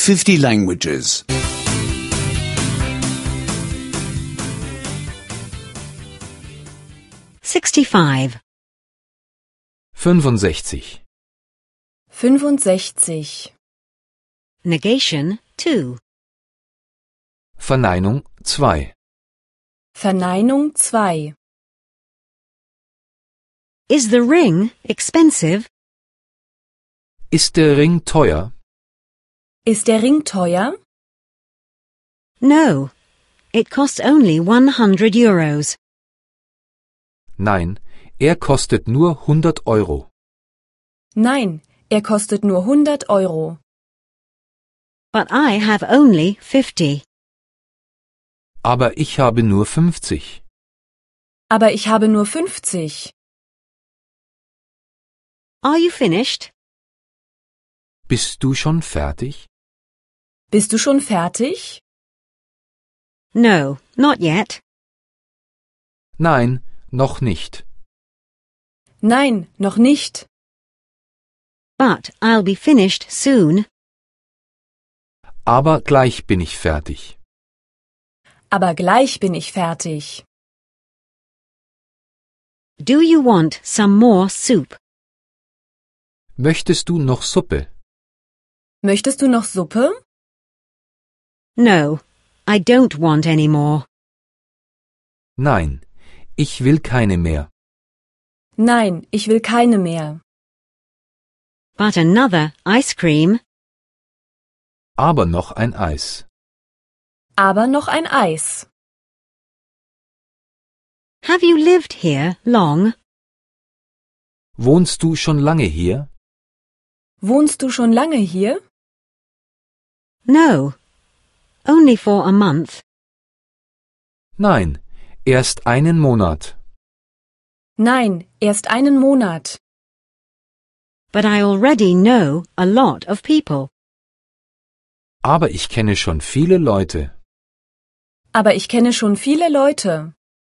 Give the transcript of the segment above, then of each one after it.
50 languages. 65. 65. 65. Negation 2. Verneinung 2. Verneinung 2. Is the ring expensive? Ist der Ring teuer? Ist der Ring teuer? No. It costs only 100 euros. Nein, er kostet nur 100 Euro. Nein, er kostet nur 100 Euro. But I have only 50. Aber ich habe nur 50. Aber ich habe nur 50. Are you finished? Bist du schon fertig? Bist du schon fertig? No, not yet. Nein, noch nicht. Nein, noch nicht. But I'll be finished soon. Aber gleich bin ich fertig. Aber gleich bin ich fertig. Do you want some more soup? Möchtest du noch Suppe? Möchtest du noch Suppe? No, I don't want any more. Nein, ich will keine mehr. Nein, ich will keine mehr. But another ice cream? Aber noch ein Eis. Aber noch ein Eis. Have you lived here long? Wohnst du schon lange hier? Wohnst du schon lange hier? No, only for a month. Nein, erst einen Monat. Nein, erst einen Monat. But I already know a lot of people. Aber ich kenne schon viele Leute. Aber ich kenne schon viele Leute.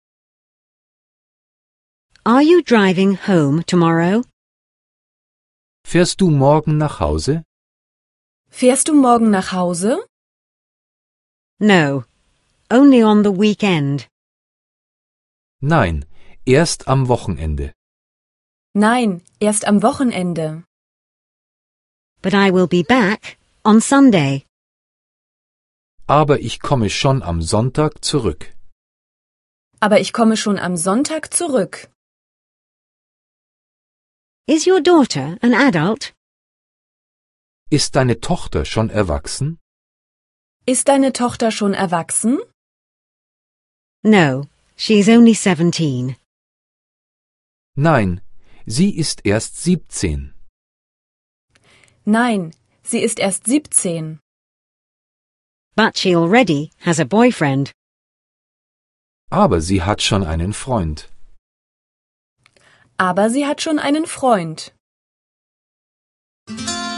Are you driving home tomorrow? Fährst du morgen nach Hause? Fährst du morgen nach Hause? No, only on the weekend. Nein, erst am Wochenende. Nein, erst am Wochenende. But I will be back on Sunday. Aber ich komme schon am Sonntag zurück. Aber ich komme schon am Sonntag zurück. Is your daughter an adult? Ist deine Tochter schon erwachsen? Ist deine Tochter schon erwachsen? No, she is only 17. Nein, sie ist erst 17. Nein, sie ist erst 17. But she already has a boyfriend. Aber sie hat schon einen Freund. Aber sie hat schon einen Freund.